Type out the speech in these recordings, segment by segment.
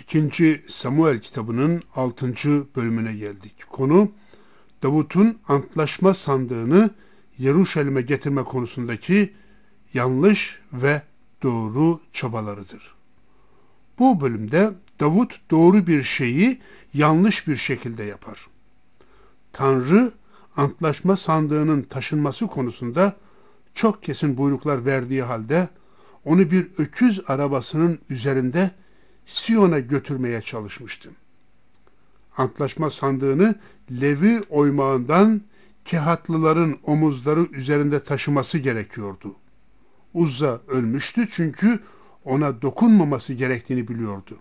2. Samuel kitabının 6. bölümüne geldik. Konu Davut'un antlaşma sandığını Yeruşalim'e getirme konusundaki yanlış ve doğru çabalarıdır. Bu bölümde Davut doğru bir şeyi yanlış bir şekilde yapar. Tanrı antlaşma sandığının taşınması konusunda çok kesin buyruklar verdiği halde onu bir öküz arabasının üzerinde Siyon'a götürmeye çalışmıştı. Antlaşma sandığını Levi oymağından Kehatlıların omuzları üzerinde taşıması gerekiyordu. Uzza ölmüştü çünkü ona dokunmaması gerektiğini biliyordu.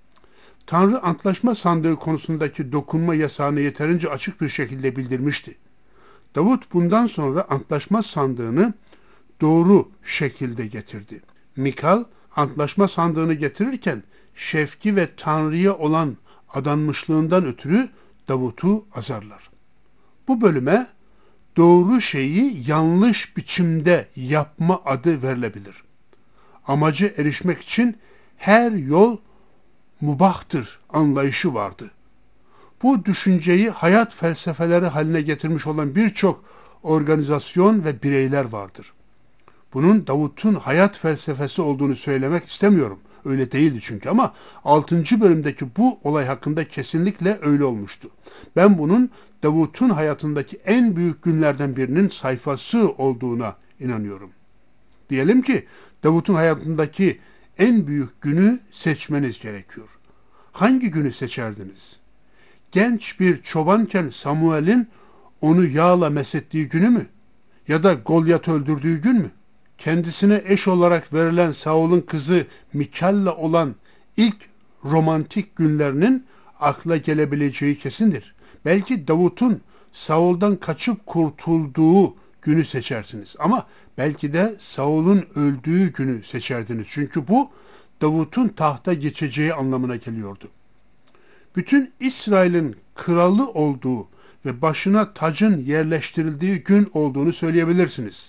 Tanrı antlaşma sandığı konusundaki dokunma yasağını yeterince açık bir şekilde bildirmişti. Davut bundan sonra antlaşma sandığını doğru şekilde getirdi. Mikal antlaşma sandığını getirirken şefki ve Tanrı'ya olan adanmışlığından ötürü Davut'u azarlar. Bu bölüme doğru şeyi yanlış biçimde yapma adı verilebilir. Amaca erişmek için her yol mubahtır anlayışı vardı. Bu düşünceyi hayat felsefeleri haline getirmiş olan birçok organizasyon ve bireyler vardır. Bunun Davut'un hayat felsefesi olduğunu söylemek istemiyorum. Öyle değildi çünkü ama 6. bölümdeki bu olay hakkında kesinlikle öyle olmuştu. Ben bunun Davut'un hayatındaki en büyük günlerden birinin sayfası olduğuna inanıyorum. Diyelim ki Davut'un hayatındaki en büyük günü seçmeniz gerekiyor. Hangi günü seçerdiniz? Genç bir çobanken Samuel'in onu yağla mesettiği günü mü? Ya da Golyat'ı öldürdüğü gün mü? Kendisine eş olarak verilen Saul'un kızı Mikal'la olan ilk romantik günlerinin akla gelebileceği kesindir. Belki Davut'un Saul'dan kaçıp kurtulduğu günü seçersiniz. Ama belki de Saul'un öldüğü günü seçerdiniz. Çünkü bu Davut'un tahta geçeceği anlamına geliyordu. Bütün İsrail'in kralı olduğu ve başına tacın yerleştirildiği gün olduğunu söyleyebilirsiniz.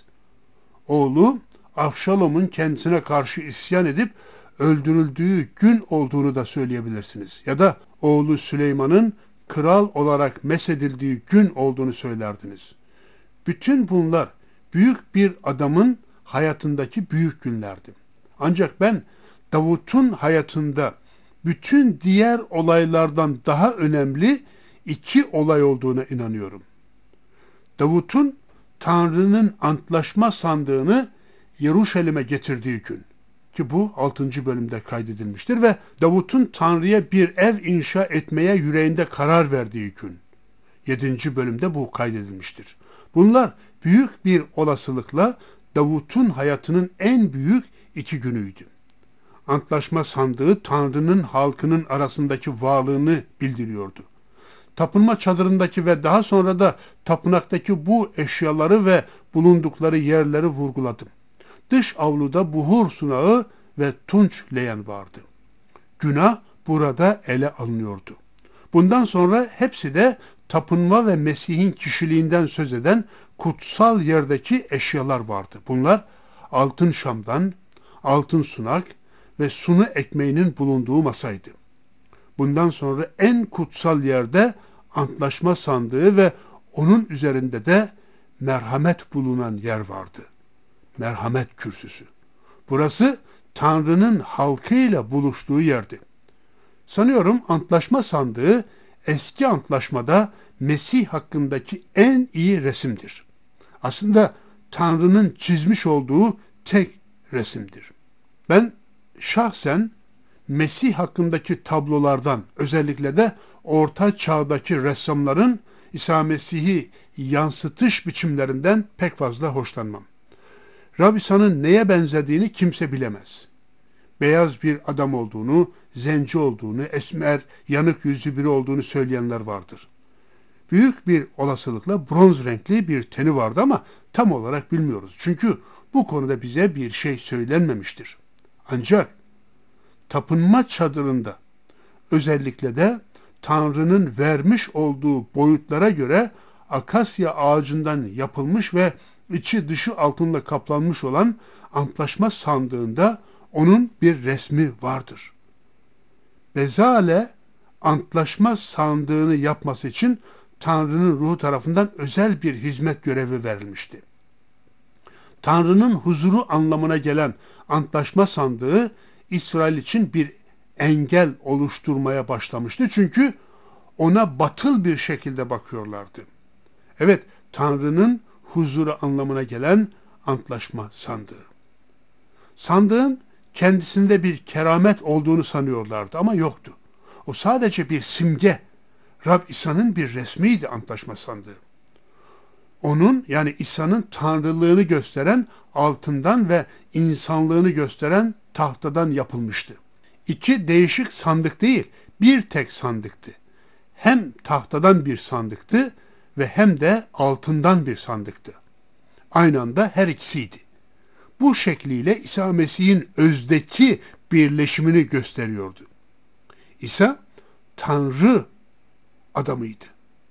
Oğlu Avşalom'un kendisine karşı isyan edip öldürüldüğü gün olduğunu da söyleyebilirsiniz. Ya da oğlu Süleyman'ın kral olarak mesedildiği gün olduğunu söylerdiniz. Bütün bunlar büyük bir adamın hayatındaki büyük günlerdi. Ancak ben Davut'un hayatında bütün diğer olaylardan daha önemli iki olay olduğuna inanıyorum. Davut'un Tanrı'nın antlaşma sandığını Yeruşalim'e getirdiği gün ki bu 6. bölümde kaydedilmiştir ve Davut'un Tanrı'ya bir ev inşa etmeye yüreğinde karar verdiği gün 7. bölümde bu kaydedilmiştir. Bunlar büyük bir olasılıkla Davut'un hayatının en büyük iki günüydü. Antlaşma sandığı Tanrı'nın halkının arasındaki varlığını bildiriyordu. Tapınma çadırındaki ve daha sonra da tapınaktaki bu eşyaları ve bulundukları yerleri vurguladım. Dış avluda buhur sunağı ve tunç leğen vardı. Günah burada ele alınıyordu. Bundan sonra hepsi de tapınma ve Mesih'in kişiliğinden söz eden kutsal yerdeki eşyalar vardı. Bunlar altın şamdan, altın sunak ve sunu ekmeğinin bulunduğu masaydı. Bundan sonra en kutsal yerde antlaşma sandığı ve onun üzerinde de merhamet bulunan yer vardı. Merhamet kürsüsü. Burası Tanrı'nın halkıyla buluştuğu yerdi. Sanıyorum antlaşma sandığı eski antlaşmada Mesih hakkındaki en iyi resimdir. Aslında Tanrı'nın çizmiş olduğu tek resimdir. Ben şahsen Mesih hakkındaki tablolardan, özellikle de Orta Çağ'daki ressamların İsa Mesih'i yansıtış biçimlerinden pek fazla hoşlanmam. Rab İsa'nın neye benzediğini kimse bilemez. Beyaz bir adam olduğunu, zenci olduğunu, esmer, yanık yüzlü biri olduğunu söyleyenler vardır. Büyük bir olasılıkla bronz renkli bir teni vardı ama tam olarak bilmiyoruz. Çünkü bu konuda bize bir şey söylenmemiştir. Ancak tapınma çadırında özellikle de Tanrı'nın vermiş olduğu boyutlara göre akasya ağacından yapılmış ve içi dışı altınla kaplanmış olan antlaşma sandığında onun bir resmi vardır. Bezalel antlaşma sandığını yapması için Tanrı'nın ruhu tarafından özel bir hizmet görevi verilmişti. Tanrı'nın huzuru anlamına gelen antlaşma sandığı İsrail için bir engel oluşturmaya başlamıştı. Çünkü ona batıl bir şekilde bakıyorlardı. Evet, Tanrı'nın huzuru anlamına gelen antlaşma sandığı. Sandığın kendisinde bir keramet olduğunu sanıyorlardı ama yoktu. O sadece bir simge. Rab İsa'nın bir resmiydi antlaşma sandığı. Onun, yani İsa'nın tanrılığını gösteren altından ve insanlığını gösteren tahtadan yapılmıştı. İki değişik sandık değil, bir tek sandıktı. Hem tahtadan bir sandıktı ve hem de altından bir sandıktı. Aynı anda her ikisiydi. Bu şekliyle İsa Mesih'in özdeki birleşimini gösteriyordu. İsa Tanrı adamıydı.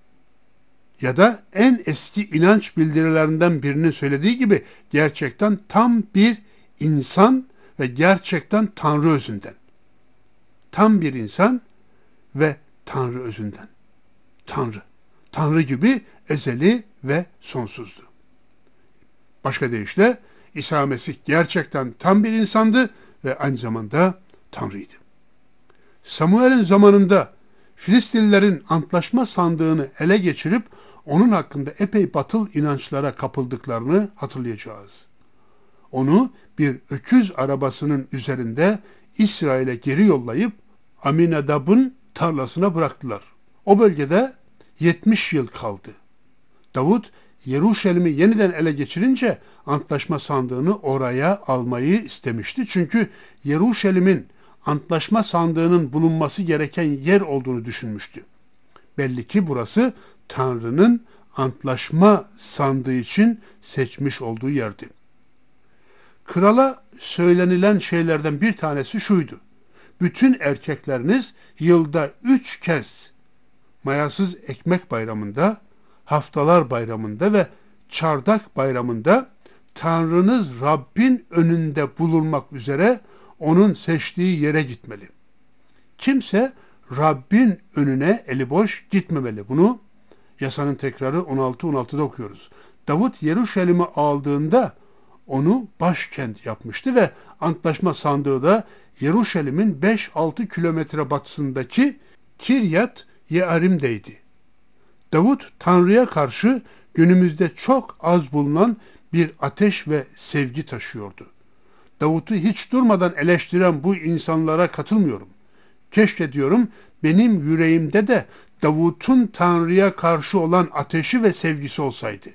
Ya da en eski inanç bildirilerinden birinin söylediği gibi gerçekten tam bir insan ve gerçekten Tanrı özünden. Tam bir insan ve Tanrı özünden. Tanrı. Tanrı gibi ezeli ve sonsuzdu. Başka deyişle İsa Mesih gerçekten tam bir insandı ve aynı zamanda Tanrı'ydı. Samuel'in zamanında Filistinlilerin antlaşma sandığını ele geçirip onun hakkında epey batıl inançlara kapıldıklarını hatırlayacağız. Onu bir öküz arabasının üzerinde İsrail'e geri yollayıp Aminadab'ın tarlasına bıraktılar. O bölgede 70 yıl kaldı. Davut Yeruşalim'i yeniden ele geçirince antlaşma sandığını oraya almayı istemişti. Çünkü Yeruşalim'in antlaşma sandığının bulunması gereken yer olduğunu düşünmüştü. Belli ki burası Tanrı'nın antlaşma sandığı için seçmiş olduğu yerdi. Krala söylenilen şeylerden bir tanesi şuydu: bütün erkekleriniz yılda 3 kez mayasız ekmek bayramında, haftalar bayramında ve çardak bayramında Tanrınız Rabbin önünde bulunmak üzere onun seçtiği yere gitmeli. Kimse Rabbin önüne eli boş gitmemeli. Bunu Yasanın Tekrarı 16:16'da okuyoruz. Davut Yeruşalim'i aldığında onu başkent yapmıştı ve antlaşma sandığı da Yeruşalim'in 5-6 kilometre batısındaki Kiryat Yearim'deydi. Davut Tanrı'ya karşı günümüzde çok az bulunan bir ateş ve sevgi taşıyordu. Davut'u hiç durmadan eleştiren bu insanlara katılmıyorum. Keşke diyorum benim yüreğimde de Davut'un Tanrı'ya karşı olan ateşi ve sevgisi olsaydı.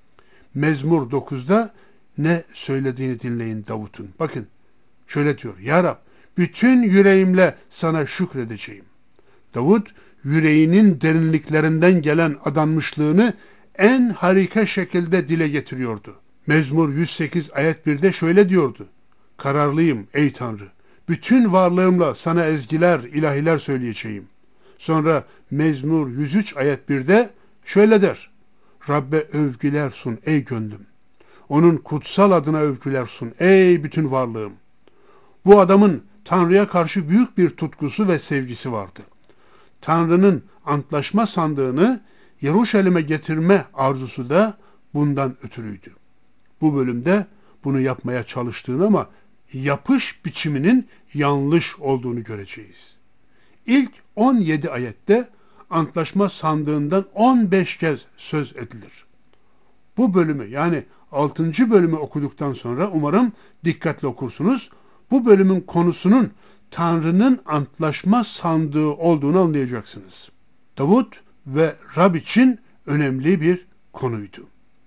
Mezmur 9'da ne söylediğini dinleyin Davut'un. Bakın şöyle diyor: Ya Rab, bütün yüreğimle sana şükredeceğim. Davut yüreğinin derinliklerinden gelen adanmışlığını en harika şekilde dile getiriyordu. Mezmur 108 ayet 1'de şöyle diyordu: Kararlıyım ey Tanrı, bütün varlığımla sana ezgiler, ilahiler söyleyeceğim. Sonra Mezmur 103 ayet 1'de şöyle der: Rabbe övgüler sun ey gönlüm. Onun kutsal adına övgüler sun ey bütün varlığım. Bu adamın Tanrı'ya karşı büyük bir tutkusu ve sevgisi vardı. Tanrı'nın antlaşma sandığını Yeruşalim'e getirme arzusu da bundan ötürüydü. Bu bölümde bunu yapmaya çalıştığını ama yapış biçiminin yanlış olduğunu göreceğiz. İlk 17 ayette antlaşma sandığından 15 kez söz edilir. Bu bölümü, yani 6. bölümü okuduktan sonra umarım dikkatli okursunuz. Bu bölümün konusunun Tanrı'nın antlaşma sandığı olduğunu anlayacaksınız. Davut ve Rab için önemli bir konuydu.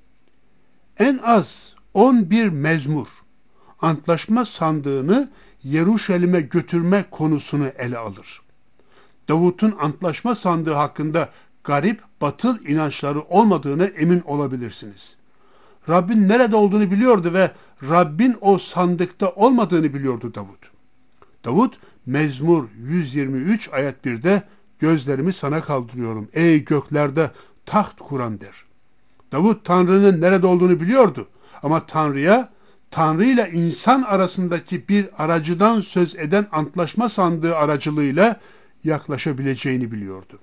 En az 11 mezmur antlaşma sandığını Yeruşalim'e götürme konusunu ele alır. Davut'un antlaşma sandığı hakkında garip, batıl inançları olmadığını emin olabilirsiniz. Rabbin nerede olduğunu biliyordu ve Rabbin o sandıkta olmadığını biliyordu Davut. Davut Mezmur 123 ayet 1'de gözlerimi sana kaldırıyorum ey göklerde taht kuran der. Davut Tanrı'nın nerede olduğunu biliyordu ama Tanrı'ya Tanrı ile insan arasındaki bir aracıdan söz eden antlaşma sandığı aracılığıyla yaklaşabileceğini biliyordu.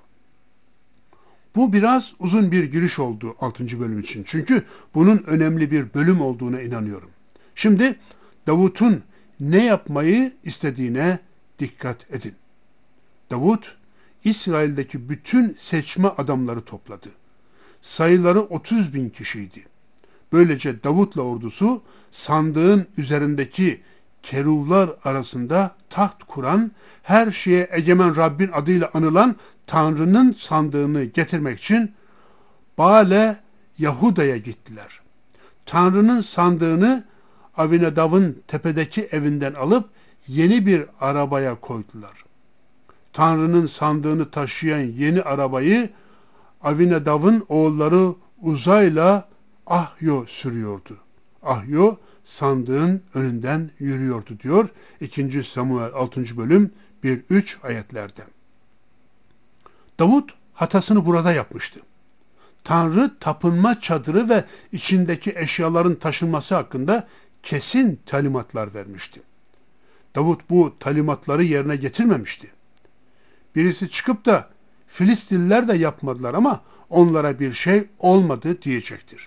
Bu biraz uzun bir giriş oldu 6. bölüm için. Çünkü bunun önemli bir bölüm olduğuna inanıyorum. Şimdi Davut'un ne yapmayı istediğine dikkat edin. Davut, İsrail'deki bütün seçme adamları topladı. Sayıları 30.000 kişiydi. Böylece Davut'la ordusu sandığın üzerindeki keruvlar arasında taht kuran, her şeye egemen Rabbin adıyla anılan Tanrı'nın sandığını getirmek için Bale Yahuda'ya gittiler. Tanrı'nın sandığını Avinadav'ın tepedeki evinden alıp yeni bir arabaya koydular. Tanrı'nın sandığını taşıyan yeni arabayı Avinadav'ın oğulları Uzay'la Ahyo sürüyordu. Ahyo sandığın önünden yürüyordu diyor 2. Samuel 6. bölüm 1-3 ayetlerde. Davut hatasını burada yapmıştı. Tanrı tapınma çadırı ve içindeki eşyaların taşınması hakkında kesin talimatlar vermişti. Davut bu talimatları yerine getirmemişti. Birisi çıkıp da Filistinliler de yapmadılar ama onlara bir şey olmadı diyecektir.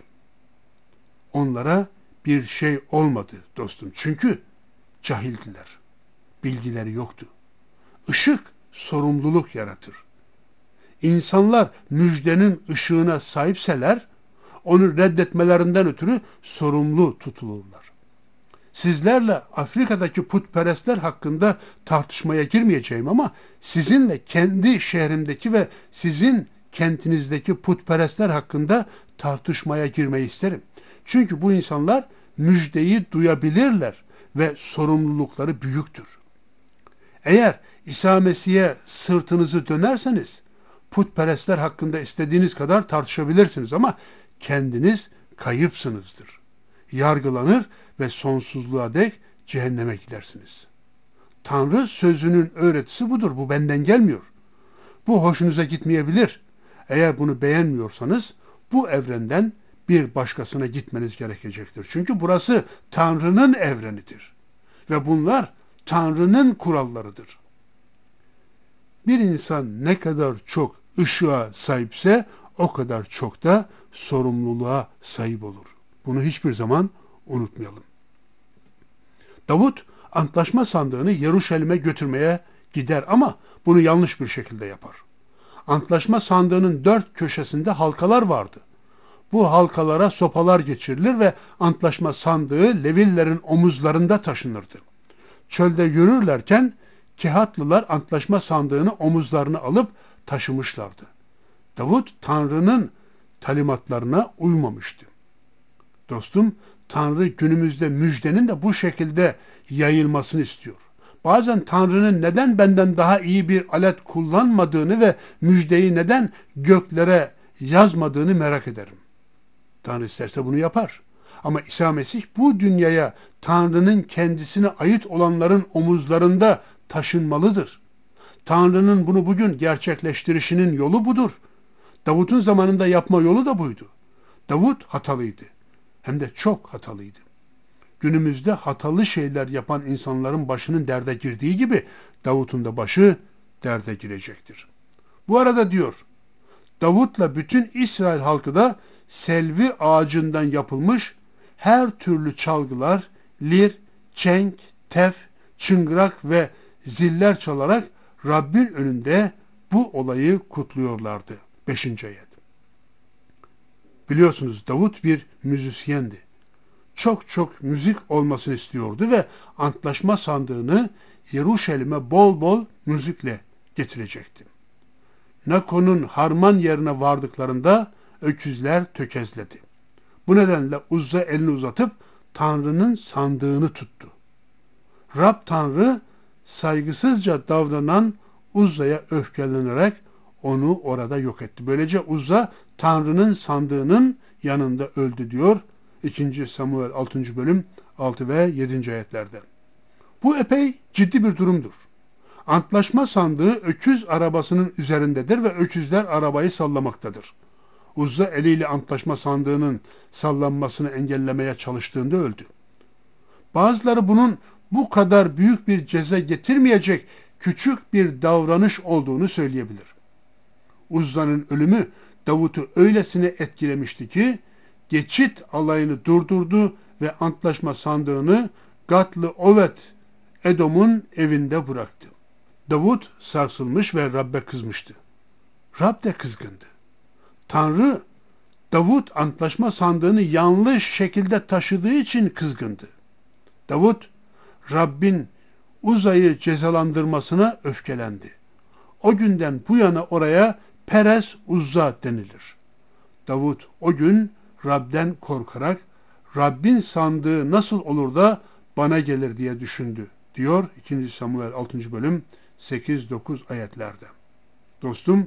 Onlara bir şey olmadı dostum. Çünkü cahildiler. Bilgileri yoktu. Işık sorumluluk yaratır. İnsanlar müjdenin ışığına sahipseler, onu reddetmelerinden ötürü sorumlu tutulurlar. Sizlerle Afrika'daki putperestler hakkında tartışmaya girmeyeceğim ama sizinle kendi şehrimdeki ve sizin kentinizdeki putperestler hakkında tartışmaya girmeyi isterim. Çünkü bu insanlar müjdeyi duyabilirler ve sorumlulukları büyüktür. Eğer İsa Mesih'e sırtınızı dönerseniz putperestler hakkında istediğiniz kadar tartışabilirsiniz ama kendiniz kayıpsınızdır. Yargılanır ve sonsuzluğa dek cehenneme gidersiniz. Tanrı sözünün öğretisi budur. Bu benden gelmiyor. Bu hoşunuza gitmeyebilir. Eğer bunu beğenmiyorsanız bu evrenden bir başkasına gitmeniz gerekecektir. Çünkü burası Tanrı'nın evrenidir. Ve bunlar Tanrı'nın kurallarıdır. Bir insan ne kadar çok ışığa sahipse o kadar çok da sorumluluğa sahip olur. Bunu hiçbir zaman unutmayalım. Davut antlaşma sandığını Yeruşalim'e götürmeye gider ama bunu yanlış bir şekilde yapar. Antlaşma sandığının 4 köşesinde halkalar vardı. Bu halkalara sopalar geçirilir ve antlaşma sandığı Levillerin omuzlarında taşınırdı. Çölde yürürlerken Kehatlılar antlaşma sandığını omuzlarına alıp taşımışlardı. Davut Tanrı'nın talimatlarına uymamıştı. Dostum, Tanrı günümüzde müjdenin de bu şekilde yayılmasını istiyor. Bazen Tanrı'nın neden benden daha iyi bir alet kullanmadığını ve müjdeyi neden göklere yazmadığını merak ederim. Tanrı isterse bunu yapar. Ama İsa Mesih bu dünyaya Tanrı'nın kendisine ait olanların omuzlarında taşınmalıdır. Tanrı'nın bunu bugün gerçekleştirişinin yolu budur. Davut'un zamanında yapma yolu da buydu. Davut hatalıydı. Hem de çok hatalıydı. Günümüzde hatalı şeyler yapan insanların başının derde girdiği gibi Davut'un da başı derde girecektir. Bu arada diyor, Davut'la bütün İsrail halkı da selvi ağacından yapılmış her türlü çalgılar, lir, çenk, tef, çıngırak ve ziller çalarak Rabbin önünde bu olayı kutluyorlardı. 5. ayet. Biliyorsunuz Davut bir müzisyendi. Çok müzik olmasını istiyordu ve antlaşma sandığını Yeruşalim'e bol bol müzikle getirecekti. Nakon'un harman yerine vardıklarında öküzler tökezledi. Bu nedenle Uzza elini uzatıp Tanrı'nın sandığını tuttu. Rab Tanrı saygısızca davranan Uzza'ya öfkelenerek onu orada yok etti. Böylece Uzza Tanrı'nın sandığının yanında öldü diyor 2. Samuel 6. bölüm 6 ve 7. ayetlerde. Bu epey ciddi bir durumdur. Antlaşma sandığı öküz arabasının üzerindedir ve öküzler arabayı sallamaktadır. Uzza eliyle antlaşma sandığının sallanmasını engellemeye çalıştığında öldü. Bazıları bunun bu kadar büyük bir ceza getirmeyecek küçük bir davranış olduğunu söyleyebilir. Uzza'nın ölümü Davut'u öylesine etkilemişti ki geçit alayını durdurdu ve antlaşma sandığını Gatlı Ovet Edom'un evinde bıraktı. Davut sarsılmış ve Rab'be kızmıştı. Rab de kızgındı. Tanrı Davut antlaşma sandığını yanlış şekilde taşıdığı için kızgındı. Davut Rabbin Uzza'yı cezalandırmasına öfkelendi. O günden bu yana oraya Perez Uzza denilir. Davut o gün Rab'den korkarak Rabbin sandığı nasıl olur da bana gelir diye düşündü diyor 2. Samuel 6. bölüm 8-9 ayetlerde. Dostum,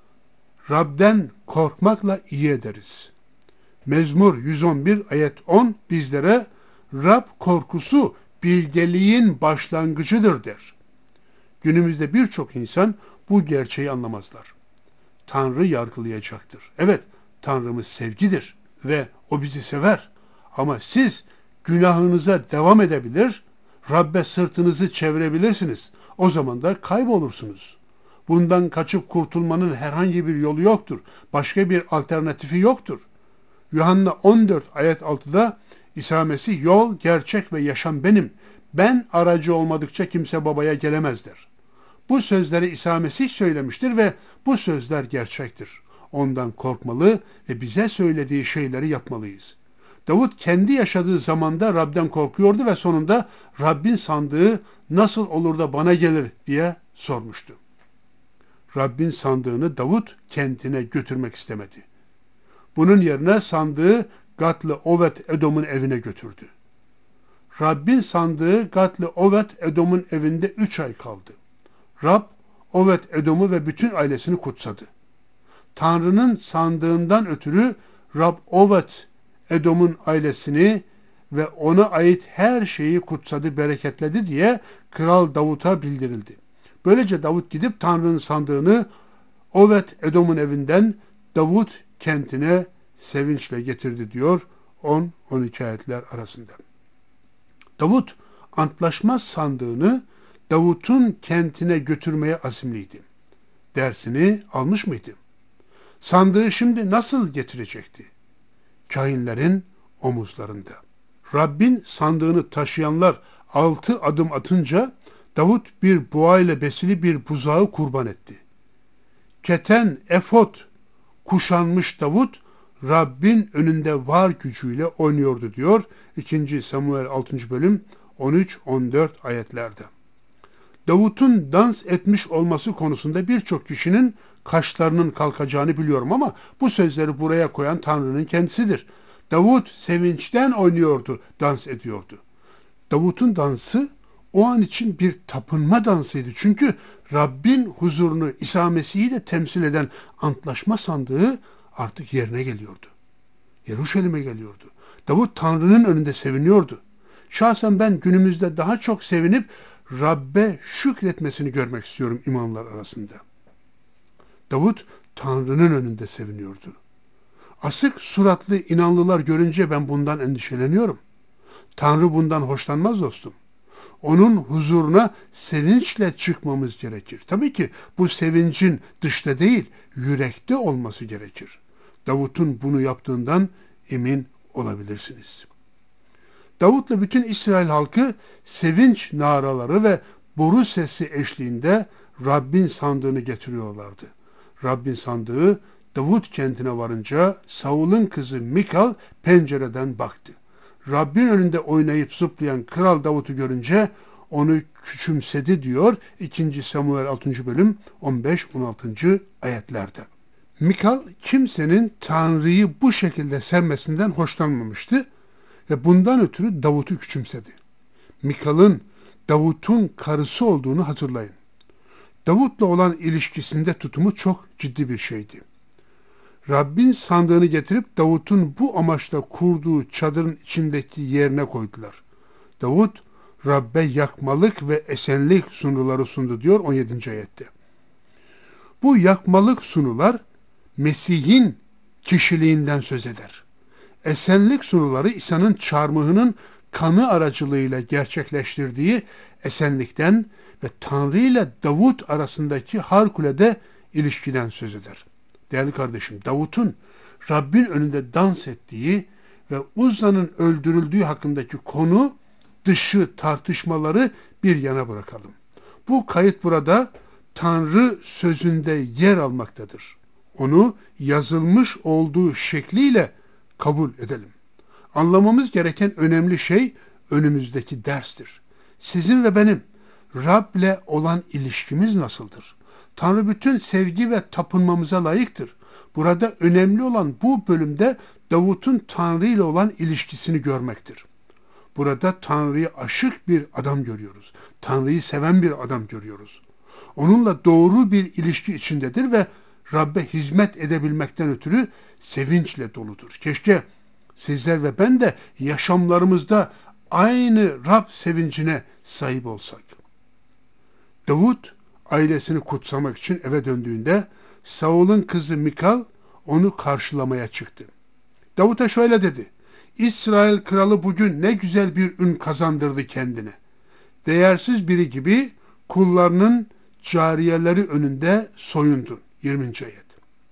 Rab'den korkmakla iyi ederiz. Mezmur 111 ayet 10 bizlere Rab korkusu bilgeliğin başlangıcıdır der. Günümüzde birçok insan bu gerçeği anlamazlar. Tanrı yargılayacaktır. Evet, Tanrımız sevgidir ve o bizi sever. Ama siz günahınıza devam edebilir, Rabbe sırtınızı çevirebilirsiniz. O zaman da kaybolursunuz. Bundan kaçıp kurtulmanın herhangi bir yolu yoktur. Başka bir alternatifi yoktur. Yuhanna 14 ayet 6'da İsa Mesih yol, gerçek ve yaşam benim. Ben aracı olmadıkça kimse babaya gelemez der. Bu sözleri İsa Mesih söylemiştir ve bu sözler gerçektir. Ondan korkmalı ve bize söylediği şeyleri yapmalıyız. Davut kendi yaşadığı zamanda Rab'den korkuyordu ve sonunda Rabbin sandığı nasıl olur da bana gelir diye sormuştu. Rabbin sandığını Davut kendine götürmek istemedi. Bunun yerine sandığı Gatlı Ovet Edom'un evine götürdü. Rabbin sandığı Gatlı Ovet Edom'un evinde 3 ay kaldı. Rab, Ovet Edom'u ve bütün ailesini kutsadı. Tanrı'nın sandığından ötürü Rab Ovet Edom'un ailesini ve ona ait her şeyi kutsadı, bereketledi diye Kral Davut'a bildirildi. Böylece Davut gidip Tanrı'nın sandığını Ovet Edom'un evinden Davut kentine sevinçle getirdi diyor 10-12 ayetler arasında. Davut antlaşma sandığını Davut'un kentine götürmeye azimliydi. Dersini almış mıydı? Sandığı şimdi nasıl getirecekti? Kahinlerin omuzlarında. Rabbin sandığını taşıyanlar 6 adım atınca Davut bir boğa ile besili bir buzağı kurban etti. Keten, efot kuşanmış Davut, Rabbin önünde var gücüyle oynuyordu diyor 2. Samuel 6. bölüm 13-14 ayetlerde. Davut'un dans etmiş olması konusunda birçok kişinin kaşlarının kalkacağını biliyorum ama bu sözleri buraya koyan Tanrı'nın kendisidir. Davut sevinçten oynuyordu, dans ediyordu. Davut'un dansı o an için bir tapınma dansıydı. Çünkü Rabbin huzurunu, İsa Mesih'i de temsil eden antlaşma sandığı artık yerine geliyordu. Yeruşalim'e geliyordu. Davut Tanrı'nın önünde seviniyordu. Şahsen ben günümüzde daha çok sevinip Rabbe şükretmesini görmek istiyorum imamlar arasında. Davut Tanrı'nın önünde seviniyordu. Asık suratlı inanlılar görünce ben bundan endişeleniyorum. Tanrı bundan hoşlanmaz dostum. Onun huzuruna sevinçle çıkmamız gerekir. Tabii ki bu sevincin dışta değil, yürekte olması gerekir. Davut'un bunu yaptığından emin olabilirsiniz. Davut'la bütün İsrail halkı sevinç naraları ve boru sesi eşliğinde Rabbin sandığını getiriyorlardı. Rabbin sandığı Davut kentine varınca Saul'un kızı Mikal pencereden baktı. Rabbin önünde oynayıp zıplayan Kral Davut'u görünce onu küçümsedi diyor 2. Samuel 6. bölüm 15-16. ayetlerde. Mikal kimsenin Tanrı'yı bu şekilde sevmesinden hoşlanmamıştı ve bundan ötürü Davut'u küçümsedi. Mikal'ın Davut'un karısı olduğunu hatırlayın. Davut'la olan ilişkisinde tutumu çok ciddi bir şeydi. Rabbin sandığını getirip Davut'un bu amaçla kurduğu çadırın içindeki yerine koydular. Davut, Rabbe yakmalık ve esenlik sunuları sundu diyor 17. ayette. Bu yakmalık sunular Mesih'in kişiliğinden söz eder. Esenlik sunuları İsa'nın çarmıhının kanı aracılığıyla gerçekleştirdiği esenlikten ve Tanrı ile Davut arasındaki harikulade ilişkiden söz eder. Değerli kardeşim, Davut'un Rabbin önünde dans ettiği ve Uzza'nın öldürüldüğü hakkındaki konu dışı tartışmaları bir yana bırakalım. Bu kayıt burada Tanrı sözünde yer almaktadır. Onu yazılmış olduğu şekliyle kabul edelim. Anlamamız gereken önemli şey önümüzdeki derstir. Sizin ve benim Rab'le olan ilişkimiz nasıldır? Tanrı bütün sevgi ve tapınmamıza layıktır. Burada önemli olan bu bölümde Davut'un Tanrı ile olan ilişkisini görmektir. Burada Tanrı'ya aşık bir adam görüyoruz. Tanrı'yı seven bir adam görüyoruz. Onunla doğru bir ilişki içindedir ve Rab'be hizmet edebilmekten ötürü sevinçle doludur. Keşke sizler ve ben de yaşamlarımızda aynı Rab sevincine sahip olsak. Davut ailesini kutsamak için eve döndüğünde Saul'un kızı Mikal onu karşılamaya çıktı. Davut'a şöyle dedi: İsrail kralı bugün ne güzel bir ün kazandırdı kendine. Değersiz biri gibi kullarının cariyeleri önünde soyundun. 20. ayet.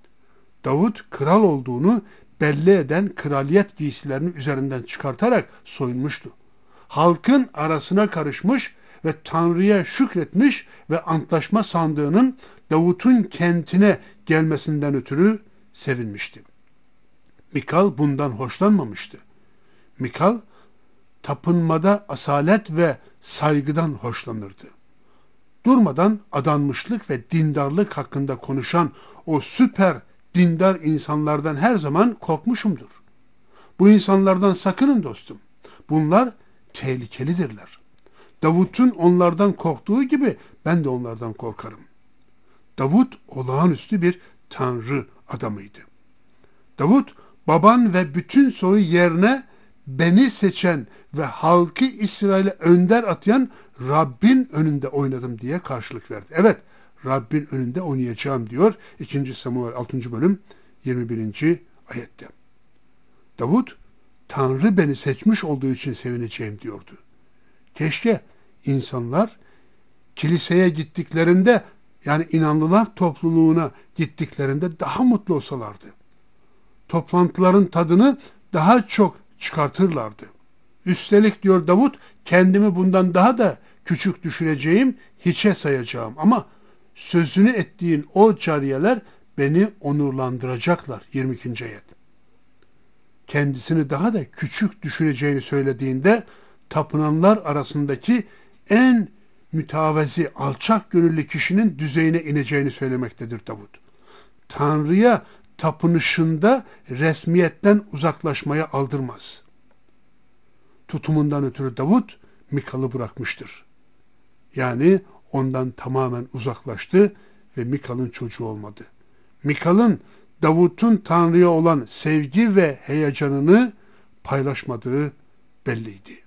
Davut kral olduğunu belli eden kraliyet giysilerini üzerinden çıkartarak soyunmuştu. Halkın arasına karışmış ve Tanrı'ya şükretmiş ve antlaşma sandığının Davut'un kentine gelmesinden ötürü sevinmişti. Mikal bundan hoşlanmamıştı. Mikal, tapınmada asalet ve saygıdan hoşlanırdı. Durmadan adanmışlık ve dindarlık hakkında konuşan o süper dindar insanlardan her zaman korkmuşumdur. Bu insanlardan sakının dostum. Bunlar tehlikelidirler. Davut'un onlardan korktuğu gibi ben de onlardan korkarım. Davut olağanüstü bir Tanrı adamıydı. Davut, baban ve bütün soyu yerine beni seçen ve halkı İsrail'e önder atayan Rabbin önünde oynadım diye karşılık verdi. Evet, Rabbin önünde oynayacağım diyor 2. Samuel 6. bölüm 21. ayette. Davut, Tanrı beni seçmiş olduğu için sevineceğim diyordu. Keşke insanlar kiliseye gittiklerinde, yani inanlılar topluluğuna gittiklerinde daha mutlu olsalardı. Toplantıların tadını daha çok çıkartırlardı. Üstelik diyor Davut, kendimi bundan daha da küçük düşüreceğim, hiçe sayacağım. Ama sözünü ettiğin o cariyeler beni onurlandıracaklar. 22. ayet. Kendisini daha da küçük düşüreceğini söylediğinde tapınanlar arasındaki en mütevazı, alçak gönüllü kişinin düzeyine ineceğini söylemektedir Davut. Tanrı'ya tapınışında resmiyetten uzaklaşmaya aldırmaz. Tutumundan ötürü Davut Mikal'ı bırakmıştır. Yani ondan tamamen uzaklaştı ve Mikal'ın çocuğu olmadı. Mikal'ın Davut'un Tanrı'ya olan sevgi ve heyecanını paylaşmadığı belliydi.